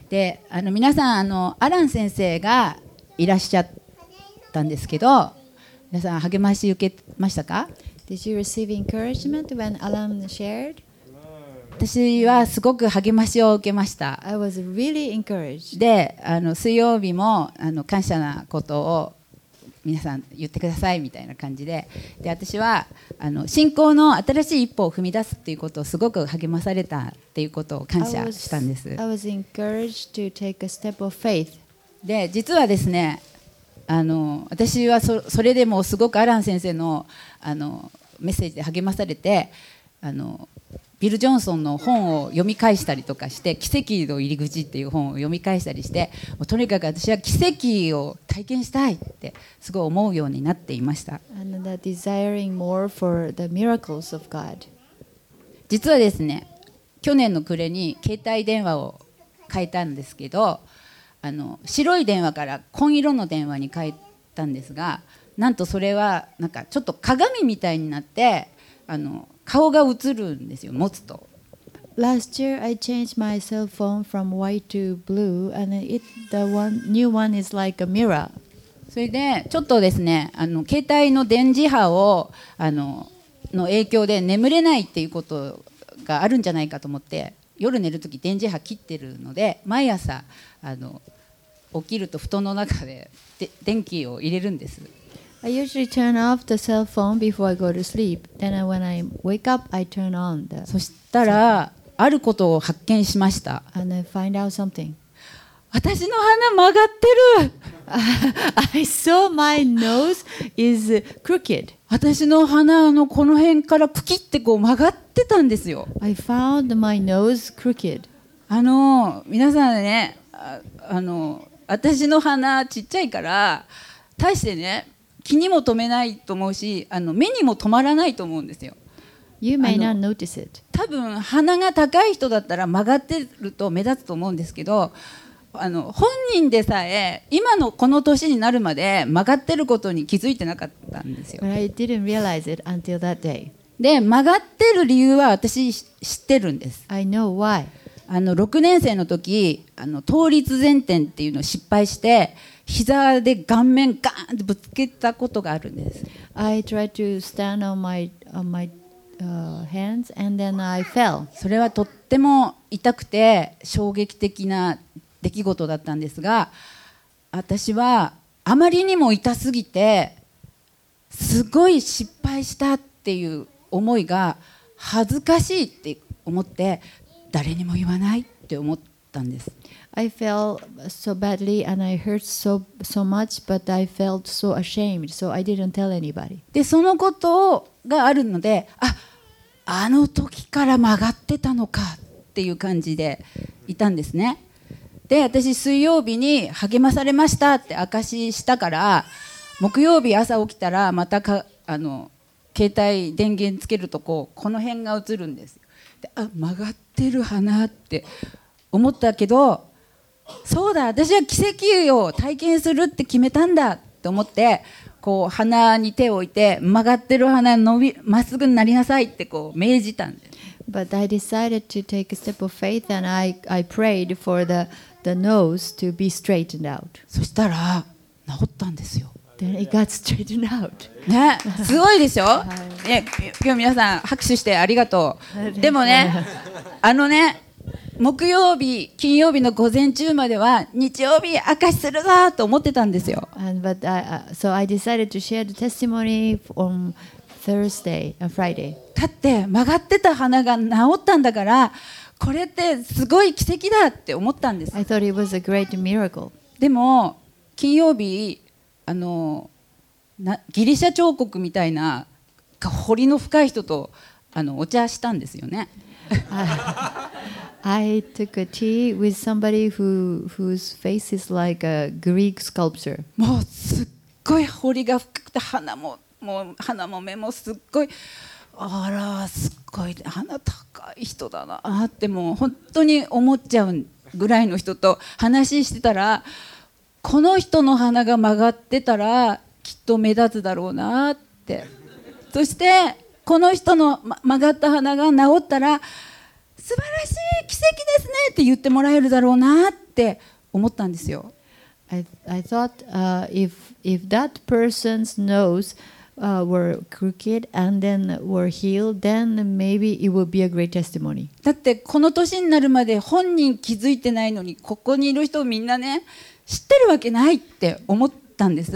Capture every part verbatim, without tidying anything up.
で、あの皆さんあのアラン先生がいらっしゃったんですけど、皆さん励まし受けましたか？ Did you receive encouragement when Alan shared? 私はすごく励ましを受けました。 I was really encouraged. で、あの水曜日もあの感謝なことを皆さん言ってくださいみたいな感じで、で私はあの信仰の新しい一歩を踏み出すっていうことをすごく励まされたっていうことを感謝したんです。 I was, I was encouraged to take a step of faith. で実はですね、あの私は そ, それでもすごくアラン先生 の, あのメッセージで励まされて、あのビル・ジョンソンの本を読み返したりとかして、奇跡の入り口っていう本を読み返したりして、もうとにかく私は奇跡を体験したいってすごい思うようになっていました。 And the desiring more for the miracles of God. 実はですね、去年の暮れに携帯電話を変えたんですけど、あの白い電話から紺色の電話に変えたんですが、なんとそれはなんかちょっと鏡みたいになって、あの顔が映るんですよ、持つと。 Last year I changed my cell phone from white to blue, and it, the one, new one is like a mirror. それでちょっとですね、あの携帯の電磁波をあのの影響で眠れないっていうことがあるんじゃないかと思って、夜寝るとき電磁波切ってるので、毎朝あの起きると布団の中でで電気を入れるんです。 I usually turn off the cell phone before I go to sleep. Then I, when I wake up, I turn on the. そしたらあることを発見しました。 And I find out something. 私の鼻曲がってる。 I saw my nose is crooked. 私の鼻のこの辺からプキってこう曲がってたんですよ。 I found my nose crooked. あの皆さんね、あ, あの私の鼻ちっちゃいから大してね気にも留めないと思うし、あの目にも留まらないと思うんですよ。 You may not notice it. 多分鼻が高い人だったら曲がってると目立つと思うんですけど、あの本人でさえ今のこの年になるまで曲がってることに気づいてなかったんですよ。 But I didn't realize it until that day. で曲がってる理由は私知ってるんです。 I know why. あのろくねん生の時、あの倒立前転っていうのを失敗して膝で顔面ガーンってぶつけたことがあるんです。 I tried to stand on my, on my uh, hands and then I fell. それはとっても痛くて衝撃的な出来事だったんですが、私はあまりにも痛すぎてすごい失敗したっていう思いが恥ずかしいって思って誰にも言わないって思ったんです。 I fell so badly and I hurt so, so much, but I felt so ashamed, so I didn't tell anybody. でそのことがあるので、あ、あの時から曲がってたのかっていう感じでいたんですね。で私水曜日に励まされましたって証ししたから、木曜日朝起きたらまたかあの携帯電源つけるとこうこの辺が映るんですよ。で、あ、曲がってる鼻って思ったけど、そうだ、私は奇跡を体験するって決めたんだと思って、こう鼻に手を置いて曲がってる鼻伸びまっすぐになりなさいってこう命じたんです。 But I decided to take a step of faith and I, I prayed for the, the nose to be straightened out. そしたら治ったんですよ。 Then it got straightened out. ね、すごいでしょ、ね、今日皆さん拍手してありがとう。でもね、あのね、木曜日、金曜日の午前中までは日曜日証しするぞと思ってたんですよ。 And, but I, uh, so I decided to share the testimony on Thursday and Friday. だって曲がってた鼻が治ったんだから、これってすごい奇跡だって思ったんです。 I thought it was a great miracle. でも金曜日、あのなギリシャ彫刻みたいな彫りの深い人とあのお茶したんですよね。 I took a tea with somebody who, whose face is like a Greek sculpture. もうすっごい彫りが深くて、鼻ももう鼻も目もすっごい、あらすっごい鼻高い人だなってもう本当に思っちゃうぐらいの人と話してたら、この人の鼻が曲がってたらきっと目立つだろうなって、そしてこの人の曲がった鼻が治ったら素晴らしい奇跡ですねって言ってもらえるだろうなってって思ったんですよ。 I, I thought uh, if, if that person's nose uh, were crooked and then were healed, then maybe it would be a great testimony. だってこの年になるまで本人気づいてないのに、ここにいる人みんなね知ってるわけないって思ったんです。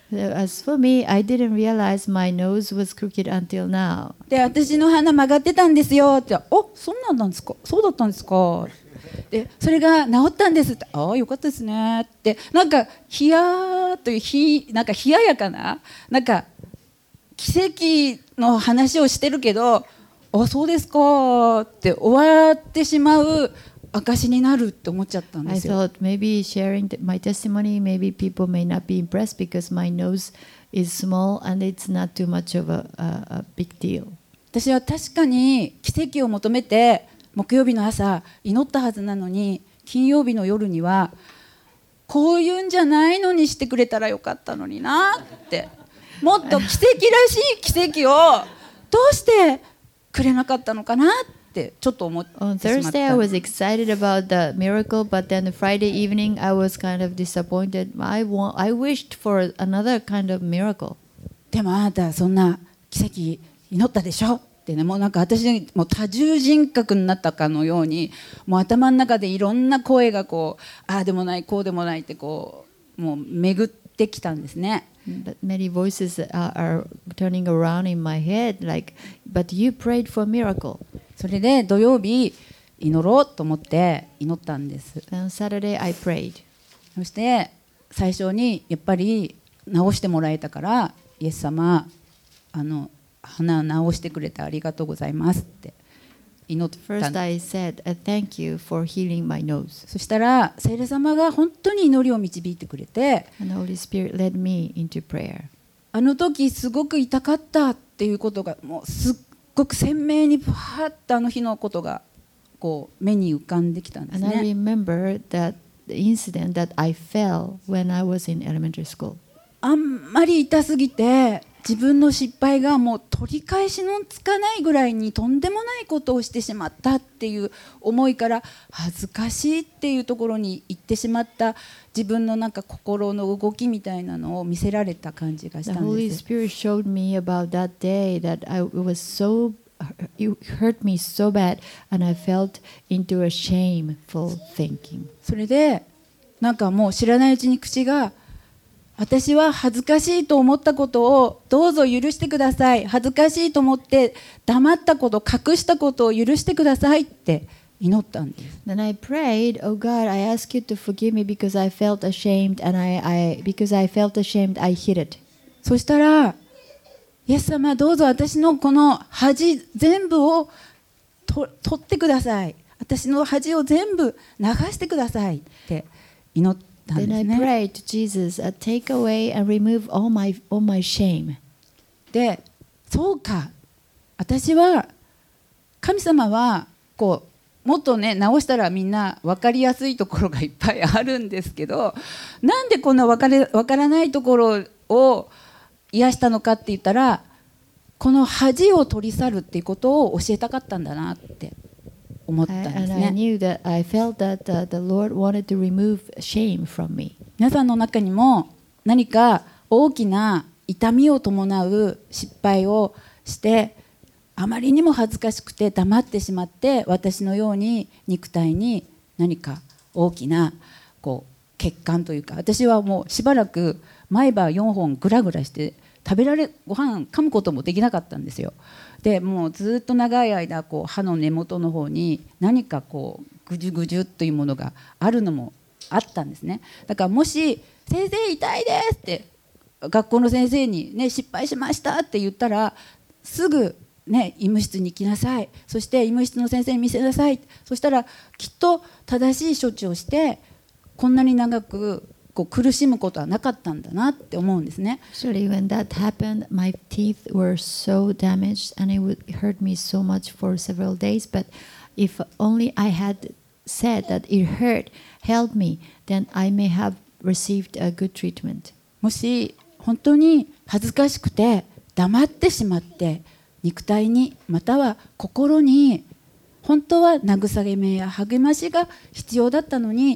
As for me, I didn't realize my nose was crooked until now. で、私の鼻曲がってたんですよって、お、そんなんなんですか、そうだったんですか。で、それが治ったんですって、ああよかったですねって、なんか冷やというひなんか冷ややかななんか奇跡の話をしてるけど、あ、そうですかって終わってしまう証になるって思っちゃったんですよ。 I thought maybe sharing my testimony, maybe people may not be impressed because my nose is small and it's not too much of a, a, a big deal. 私は確かに奇跡を求めて木曜日の朝祈ったはずなのに、金曜日の夜にはこういうんじゃないのにしてくれたらよかったのになって、もっと奇跡らしい奇跡をどうしてくれなかったのかなってちょっと思ってしまった。 On Thursday, I was excited about the miracle, but then Friday evening, I was kind of disappointed. I want, I wished for another kind of miracle. でもあなたそんな奇跡祈ったでしょってね、もうなんか私もう多重人格になったかのように、もう頭の中でいろんな声がこう、ああでもないこうでもないってこうもう巡ってきたんですね。 But many voices are, are turning around in my head, like, but you prayed for a miracle. それで土曜日祈ろうと思って祈ったんです。 On Saturday, I prayed. そして最初にやっぱり治してもらえたから、イエス様あの鼻を治してくれてありがとうございますって祈ったん First, I said, uh, thank you for healing my nose. そしたら聖霊様が本当に祈りを導いてくれて、 And the Holy Spirit led me into prayer. あの時すごく痛かったっていうことがもうすっごく鮮明にパーッとあの日のことがこう目に浮かんできたんです And I ね。 remember that the incident that I fell when I was in elementary school. あんまり痛すぎて自分の失敗がもう取り返しのつかないぐらいにとんでもないことをしてしまったっていう思いから恥ずかしいっていうところに行ってしまった自分のなんか心の動きみたいなのを見せられた感じがし The たん Holy です。 Spirit showed me about that day that I it was so, it hurt me so bad, and I felt into a shameful thinking. それでなんかもう知らないうちに口が、私は恥ずかしいと思ったことをどうぞ許してください、恥ずかしいと思って黙ったこと、隠したことを許してくださいって祈ったんです。 Then I prayed, "Oh God, I ask you to forgive me because I felt ashamed, and I, I because I felt ashamed, I hid it." そしたらイエス様どうぞ私のこの恥全部をと取ってください、私の恥を全部流してくださいって祈ったんです Then I ね。 prayed to Jesus, uh, "Take away and remove all my all my shame." で、そうか、私は神様はこうもっとね直したらみんな分かりやすいところがいっぱいあるんですけど、なんでこんな分かれ分からないところを癒したのかって言ったら、この恥を取り去るっていうことを教えたかったんだなって思ったん I, です and I ね。 knew that I felt that uh, the Lord wanted to remove shame from me. 皆さんの中にも何か大きな痛みを伴う失敗をしてあまりにも恥ずかしくて黙ってしまって、私のように肉体に何か大きなこう欠陥というか、私はもうしばらく毎晩よんほんグラグラして食べられご飯噛むこともできなかったんですよ。でもうずっと長い間こう歯の根元の方に何かこうぐじゅぐじゅというものがあるのもあったんですね。だからもし先生痛いですって学校の先生にね失敗しましたって言ったら、すぐね医務室に行きなさい、そして医務室の先生に見せなさい、そしたらきっと正しい処置をしてこんなに長くこう苦しむことはなかったんだなって思うんですね。 Actually, when that happened, my teeth were so damaged, and it would hurt me so much for several days. But if only I had said that it hurt, help me, then I may have received a good treatment. もし本当に恥ずかしくて黙ってしまって肉体にまたは心に本当は慰めや励ましが必要だったのに、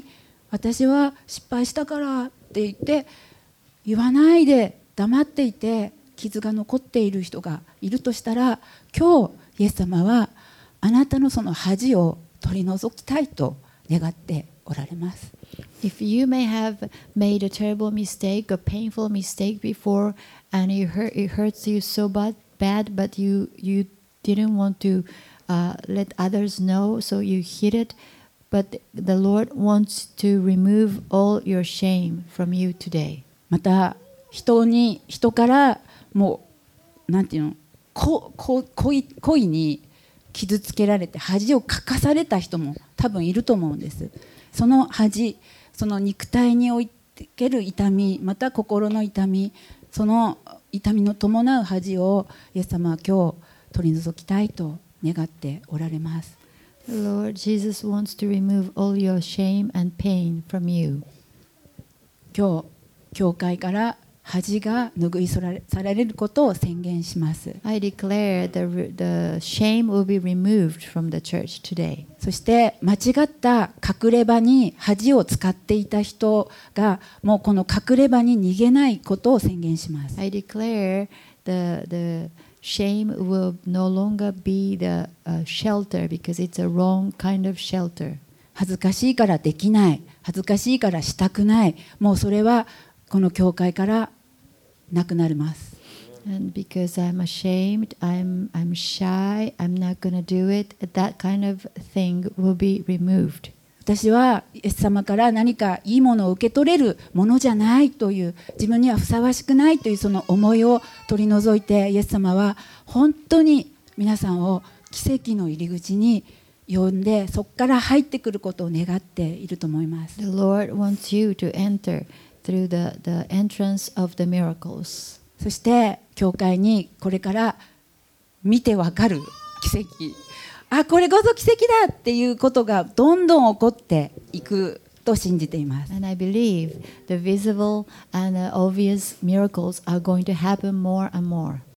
私は失敗したからって言って言わないで黙っていて傷が残っている人がいるとしたら、今日イエス様はあなたのその恥を取り除きたいと願っておられます。 If you may have made a terrible mistake, a painful mistake before, and it, hurt, it hurts you so bad, bad but you, you didn't want to uh, let others know, so you hid it, but the Lord wants to remove all your shame from you today. また人に人からもうなんていうの、ここ恋恋に傷つけられて恥をかかされた人も多分いると思うんです。その恥、その肉体における痛み、また心の痛み、その痛みの伴う恥をイエス様は今日取り除きたいと願っておられます。 The Lord Jesus wants to remove all your shame and pain from you. 今日教会から恥が拭い去られることを宣言します。 I declare the, the shame will be removed from the church today. そして間違った隠れ場に恥を使っていた人がもうこの隠れ場に逃げないことを宣言します。 I declare the, the shame will no longer be the uh, shelter because it's a wrong kind of shelter. 恥ずかしいからできない、恥ずかしいからしたくない、もうそれはこの教会からなくなります。 And because I'm ashamed, I'm, I'm shy, I'm not going to do it, that kind of thing will be removed. 私はイエス様から何かいいものを受け取れるものじゃないという、自分にはふさわしくないというその思いを取り除いて、イエス様は本当に皆さんを奇跡の入り口に呼んで、そこから入ってくることを願っていると思います。 The Lord wants you to enter through the, the entrance of the miracles. そして教会にこれから見てわかる奇跡、あ、これこそ奇跡だっていうことがどんどん起こっていくと信じています。 And I believe the visible and the obvious miracles are going to happen more and more.